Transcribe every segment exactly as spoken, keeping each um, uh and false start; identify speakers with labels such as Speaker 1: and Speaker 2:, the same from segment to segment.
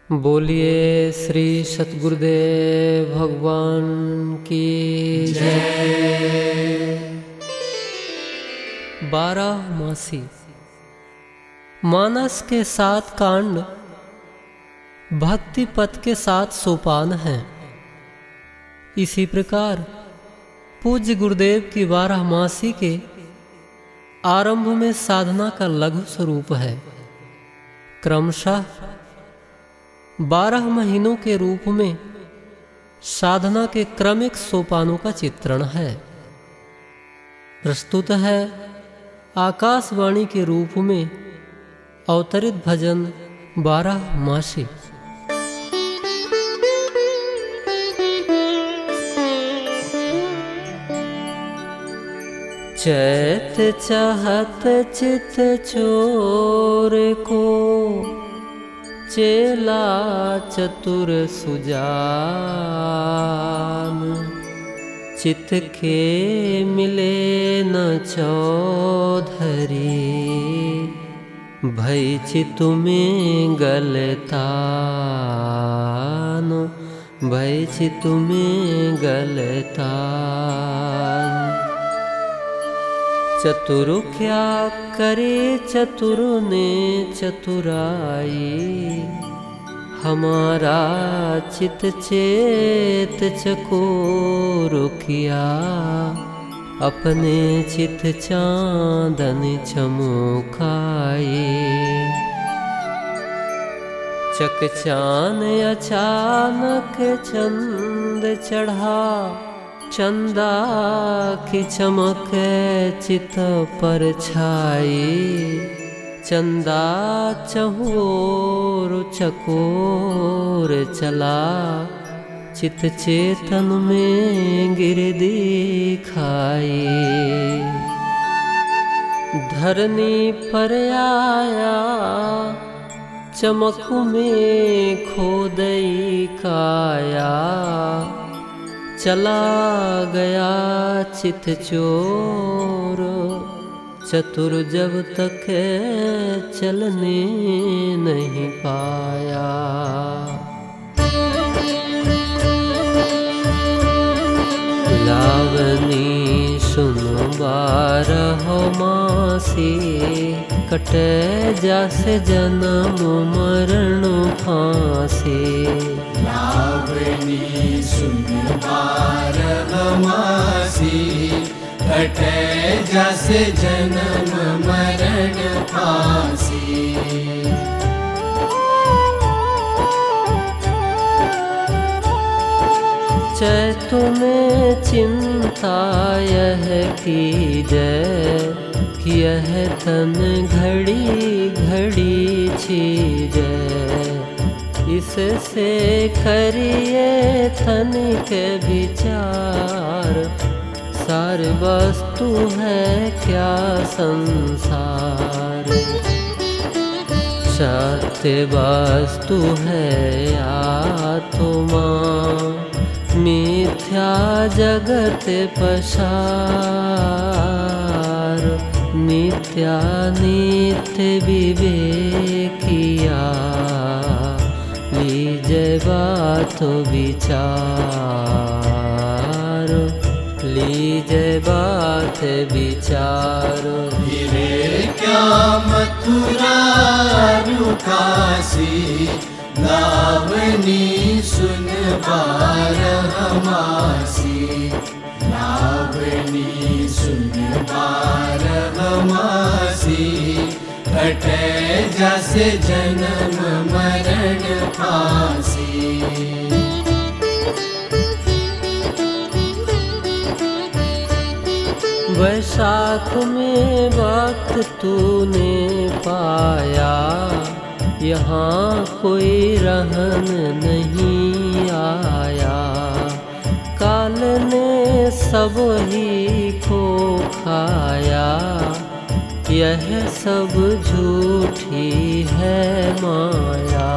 Speaker 1: बोलिए श्री सतगुरुदेव भगवान की जय। बारह मासी मानस के सात कांड भक्ति पथ के सात सोपान हैं। इसी प्रकार पूज्य गुरुदेव की बारह मासी के आरंभ में साधना का लघु स्वरूप है। क्रमशः बारह महीनों के रूप में साधना के क्रमिक सोपानों का चित्रण है। प्रस्तुत है आकाशवाणी के रूप में अवतरित भजन बारह मासी। चैत चाहत चित चोर को चेला चतुर सुजान, चित के मिले न चौधरी, भई चित में गलतान, भई चित में गलतान। चतुर क्या करे चतुर ने चतुराई, हमारा चित चेत चकोर किया, अपने चित चांदन चमकाए। चकचान अचानक चंद चढ़ा, चंदा की चमक चित पर छाई, चंदा चहोर चकोर चला, चित चेतन में गिर दिखाई। धरनी पर आया चमक में खोदई काया, चला गया चित चोर, चतुर जब तक चलने नहीं पाया। लावनी सुन बारह मासी, कटे जासे जन्म मरण फांसी।
Speaker 2: लावनी सुन बारह मासी, कटे जासे जन्म मरण फांसी।
Speaker 1: चैतु में चिंता यह कीजै, कि यह तन घड़ी घड़ी छीजै, इससे करिए तनिक विचार, सार वस्तु है क्या संसार। सत्य वस्तु है आत्मा, मिथ्या जगत पसार। नित्या नित्य विवेकिया, लीजै बात विचार, लीजै बात विचार।
Speaker 2: फिरे क्या मथुरा रुकासी, लावनी सुन बारह मासी। लावनी सुन बारह मासी, कटे जासे जन्म मरण फांसी।
Speaker 1: वैशाख में वक्त तूने पाया, यहाँ कोई रहन नहीं आया। काल ने सब ही को खाया, यह सब झूठी है माया।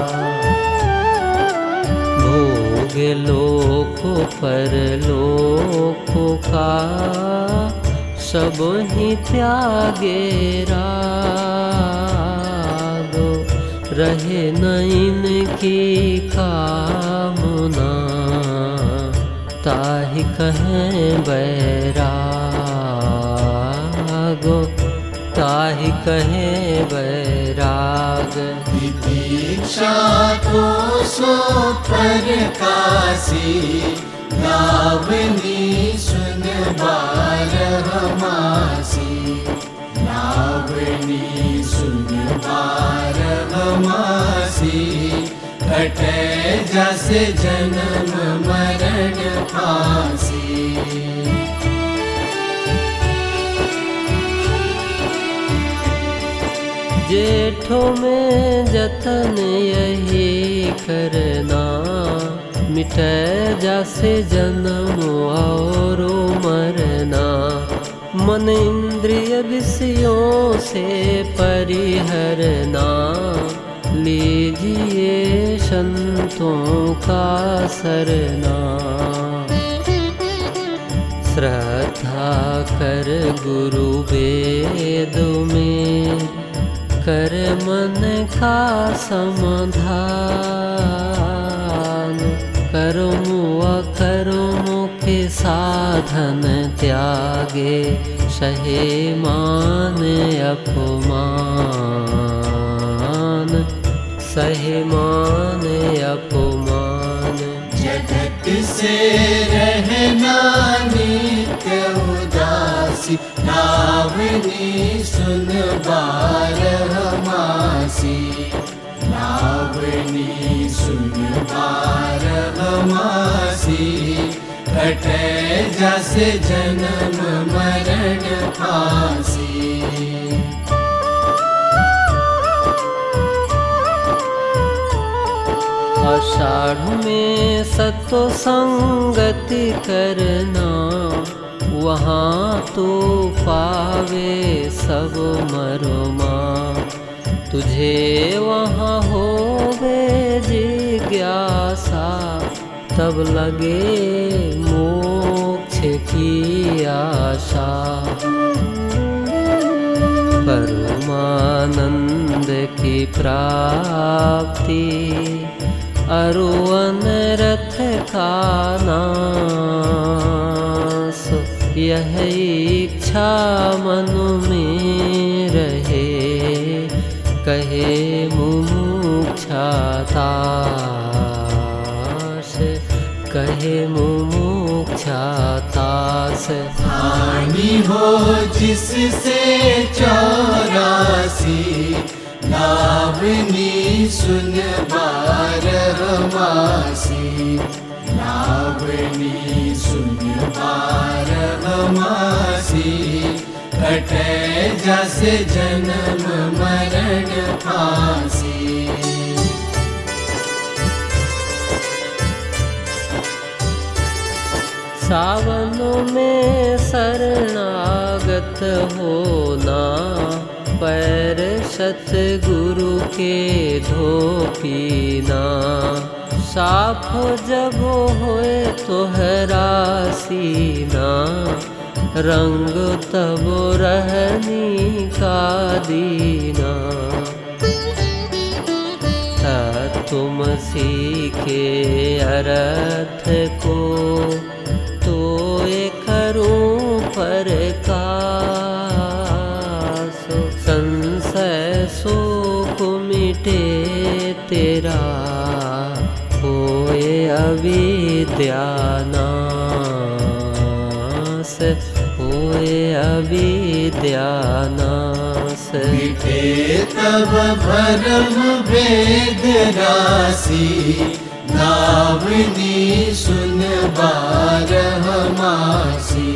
Speaker 1: भोग लोक पर लोक का, सब ही त्यागे राग, रहे न इनकी सखी कामना ताहि कहें बैरागो, ताहि कहें बैराग।
Speaker 2: दीक्षा को सो प्रकाशी, लावनी सुन बारह मासी। लावनी सुन बारह मासी, कटे जस जन्म मरण फांसी।
Speaker 1: जेठों में जतन यही करना, मिटे जैसे जन्म और मरना। मन इंद्रिय विषयों से परिहरना, लीजिए संतों का सरना। श्रद्धा कर गुरु वेद में, कर मन का समाधान। कर्मो अकर्मो के साधन त्यागे, सहे मान अपमान, सहे मान अपमान।
Speaker 2: जगत से रहना नित्य उदासी, लावनी सुन बारह मासी। लावनी सुन बारह मासी, कटे जस जन्म मरण फांसी।
Speaker 1: आषाढ़ में सतो संगति करना, वहाँ तो पावे सब मरमा। तुझे वहाँ होवे जिज्ञासा, तब लगे मोक्ष की आशा। परमानंद की प्राप्ति, अरु अनरथ का नाश। यह इच्छा मन में रहे, कहे मुमुक्षाताश, कहे मुमुक्षाताश।
Speaker 2: हानि हो जिससे चौरासी, लावनी सुन बारह मासी। लावनी सुन बारह मासी, कटे जस जन्म मरण फांसी।
Speaker 1: सावन में शरणागत होना, पैर सतगुरु के धो पीना। साफ जब होए तोहरा सीना, रंग तब रहनी का दीना। तुम सीखे अर्थ को तो करूं प्रकाश। संशय शोक मिटे तेरा, होए अविद्यानाश, होए अविद्यानाश।
Speaker 2: मिटे तब भरम भेद राशि, लावनी सुन बारह मासी।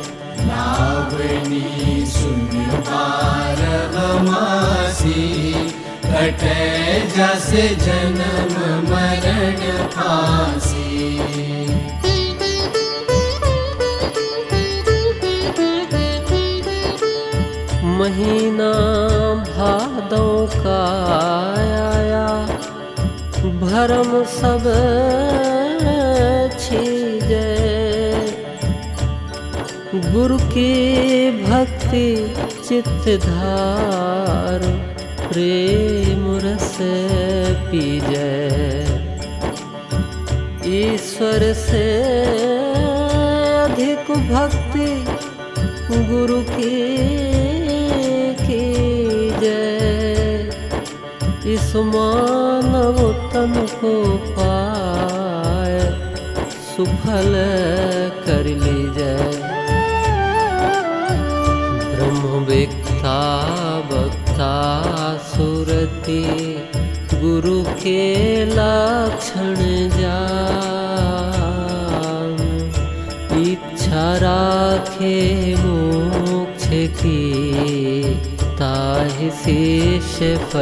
Speaker 2: लावनी सुन बारह मासी, कटे जस जन्म मरण फांसी।
Speaker 1: महीना भादों का आया, भरम सब छीजे। गुरु की भक्ति चित्त धार, प्रेम रस पीजे। ईश्वर से अधिक भक्ति गुरु की कीजय। इस मानव तन को पाए सुफल कर लीजय। ब्रह्मवेत्ता वक्ता सुरति गुरु के लक्षण जान। इच्छा राखे मोक्ष की ताहि शेष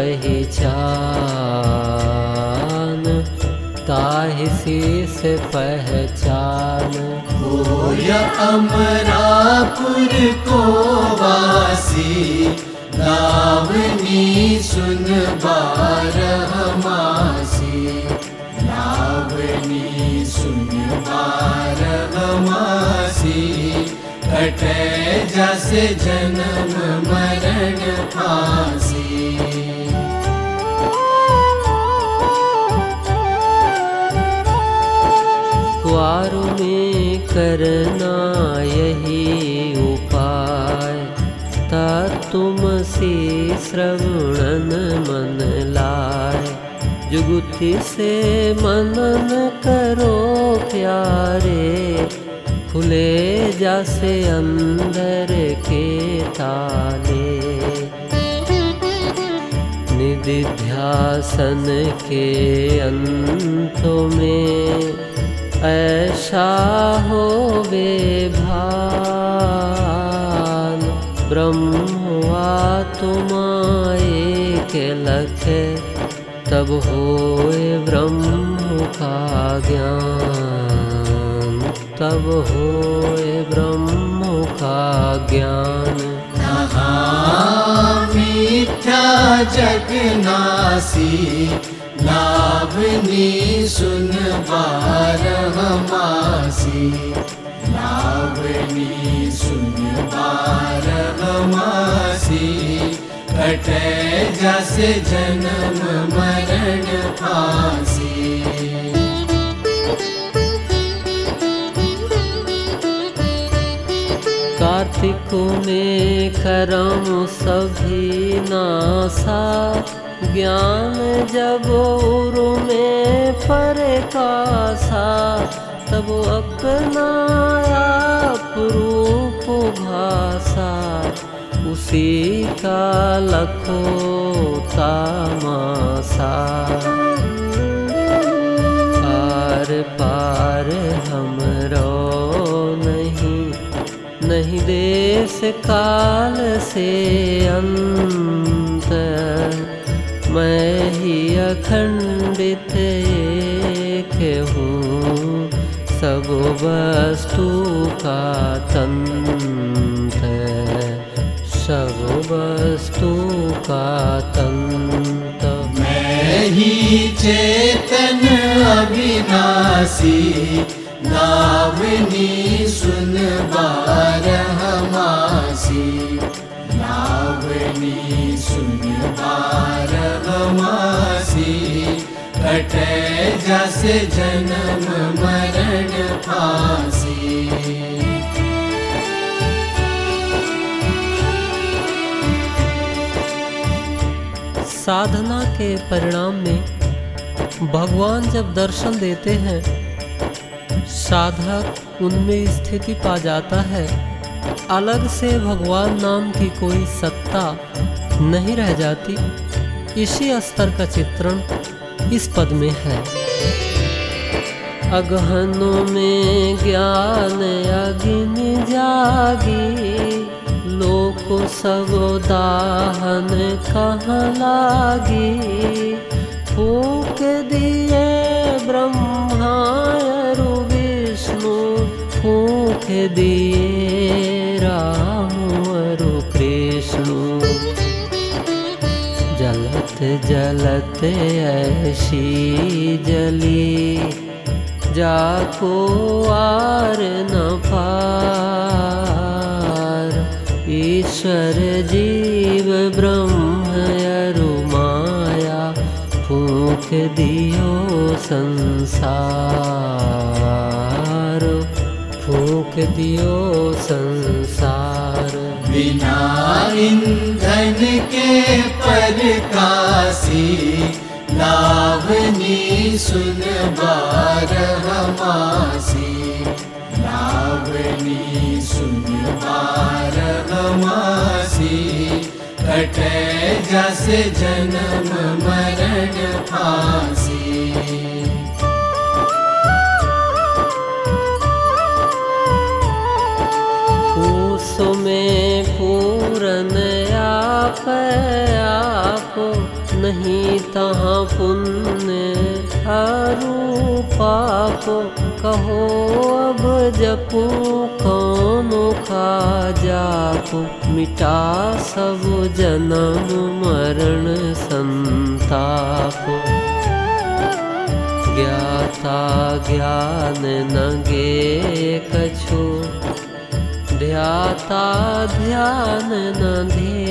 Speaker 1: पहचान। ताहि शेष पहचान।
Speaker 2: होय अमरापुर को वासी लावनी सुन बारह मासी। लावनी सुन बारह मासी कटे जैसे जन्म मरण फांसी।
Speaker 1: द्वार में करना यही उपाय ता तुम से श्रवणन मन लाए। जुगुति से मनन करो प्यारे खुले जैसे अंदर के ताले। निधिध्यासन के अंतों में ऐसा होवे भान। ब्रह्म तुमाए के लखे तब होए ब्रह्म का ज्ञान। तब होए ब्रह्म का ज्ञान।
Speaker 2: मिथ्या जगनासी लावनी सुन बारह मासी। लावनी सुन बारह मासी कटे जैसे जन्म मरण फांसी।
Speaker 1: कार्तिक में करम सभी नासा। ज्ञान जब उरु में प्रकाशा तब अपना आप रूप भाषा। उसी का लखो तामाशा। आर पार हमरो नहीं नहीं देश काल से अंतर। मैं ही अखंडित एक हूँ सब वस्तु का तंत्र। सब वस्तु का तंत्र।
Speaker 2: मैं ही चेतन अविनाशी लावनी सुन बारह मासी। लावनी सुन बारह मासी कटे जैसे जन्म मरण फांसी।
Speaker 1: साधना के परिणाम में भगवान जब दर्शन देते हैं साधक उनमें स्थिति पा जाता है। अलग से भगवान नाम की कोई सत्ता नहीं रह जाती। इसी स्तर का चित्रण इस पद में है। अगहनों में ज्ञान अग्नि जागी। लोक सब दाहन कहाँ लागी। फूक दिए ब्रह्मा अरु विष्णु। फूक दिए राम अरु कृष्ण। जलत जलत ऐसी जली जाको आर न पार। ईश्वर जीव ब्रह्म अरु माया फूंक दियो संसार, फूक दियो संसार।
Speaker 2: बिना ईंधन के परकासी, लावनी सुन बारहमासी। लावनी सुन बारहमासी, कटे जस जन्म मरण फांसी।
Speaker 1: पूसो में पूरन आप आप, नहीं तहाँ पुण्य आरु पाप। कहो अब जपू कौन खा जापो, मिटा सब जन्म मरण संताप। ज्ञाता ज्ञान न गे कछु, ध्याता ध्यान न धे।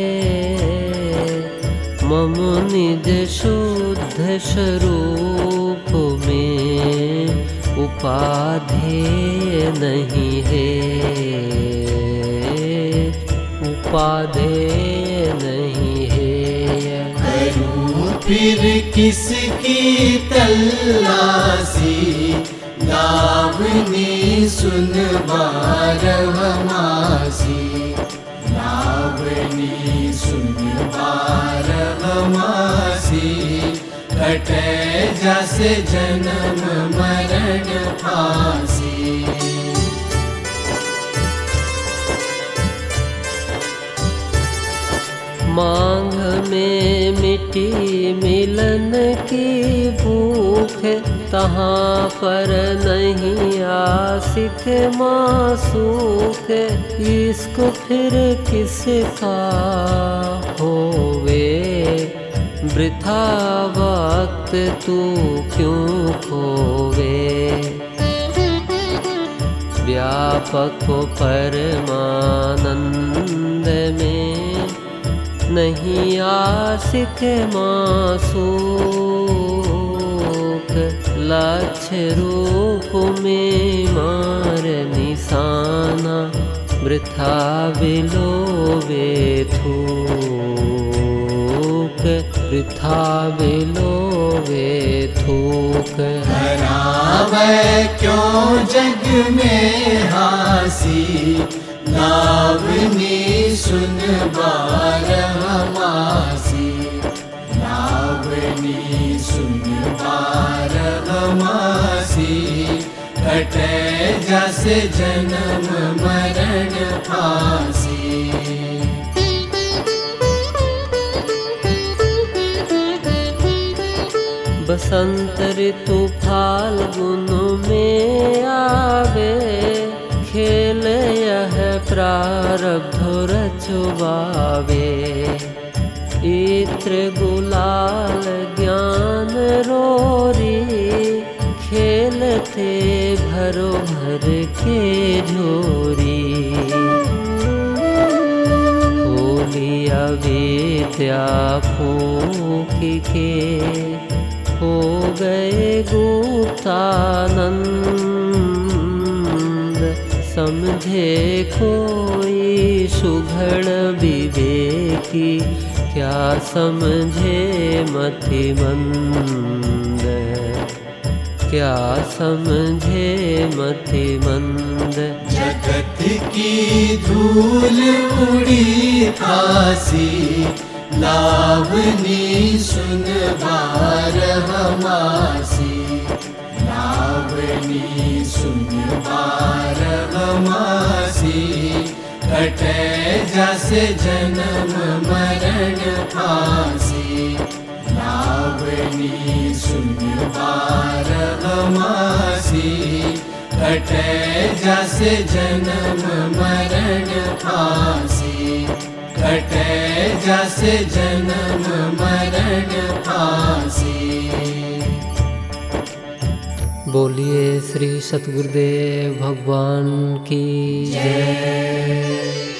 Speaker 1: मम निज शुद्ध स्वरूप में, उपाधेय नहीं है। उपाधेय नहीं है।
Speaker 2: करूं फिर किसकी तलाशी, लावनी सुन बारहमासी। लावनी सुन बारहमासी, कटे जस जन्म मरण फांसी।
Speaker 1: मांग में मिट्टी मिलन की भूख, तहाँ पर नहीं आशिक मासूक। इसको फिर किसका होवे, वृथा वक्त तू क्यों खोवे। व्यापक परमानंद में, नहीं आशिक मासूक। लक्ष्य रूप में मार निशाना, वृथा बिलोवे थूक। वृथा बिलोवे थूक।
Speaker 2: हरावे क्यों जग में हासी, लावनी सुन बारहमासी। लावनी सुन बारहमासी, कटे जस जन्म मरण फांसी।
Speaker 1: बसंत ऋतु फाल्गुन में आवे, खेल यह प्रारब्ध रचवावे। इत्र गुलाल ज्ञान रोरी, खेलते भरो भर के झोरी। होली अविद्या फूक के, हो गए गुप्तानंद। समझे कोई सुघड़ विवेकी, क्या समझे मतिमंद। क्या समझे मतिमंद।
Speaker 2: जगत की धूल उड़ी खासी, लावनी सुन बारहमासी। लावनी सुन बारहमासी, कटे जस जन्म मरण फांसी। लावनी सुन बारहमासी, कटे जस जन्म मरण फांसी। कटे जस जन्म मरण फांसी।
Speaker 1: बोलिए श्री सतगुरुदेव भगवान की जय।